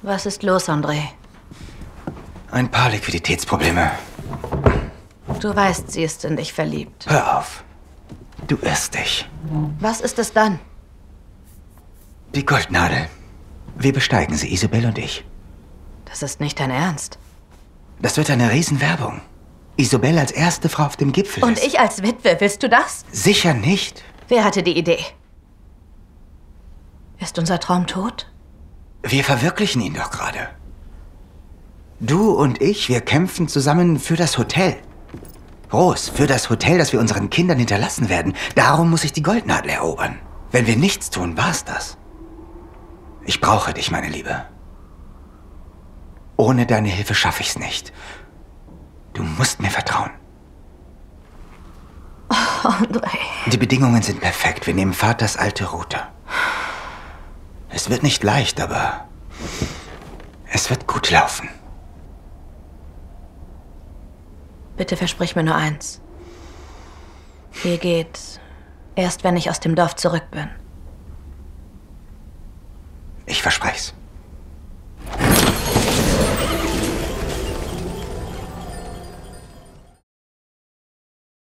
Was ist los, André? Ein paar Liquiditätsprobleme. Du weißt, sie ist in dich verliebt. Hör auf. Du irrst dich. Was ist es dann? Die Goldnadel. Wir besteigen sie, Isabelle und ich. Das ist nicht dein Ernst. Das wird eine Riesenwerbung. Isabelle als erste Frau auf dem Gipfel. Und ich als Witwe, willst du das? Sicher nicht. Wer hatte die Idee? Ist unser Traum tot? Wir verwirklichen ihn doch gerade. Du und ich, wir kämpfen zusammen für das Hotel. Rose, für das Hotel, das wir unseren Kindern hinterlassen werden. Darum muss ich die Goldnadel erobern. Wenn wir nichts tun, war's das. Ich brauche dich, meine Liebe. Ohne deine Hilfe schaffe ich's nicht. Du musst mir vertrauen. Oh, André. Die Bedingungen sind perfekt. Wir nehmen Vaters alte Route. Es wird nicht leicht, aber es wird gut laufen. Bitte versprich mir nur eins. Ihr geht erst, wenn ich aus dem Dorf zurück bin. Ich verspreche es.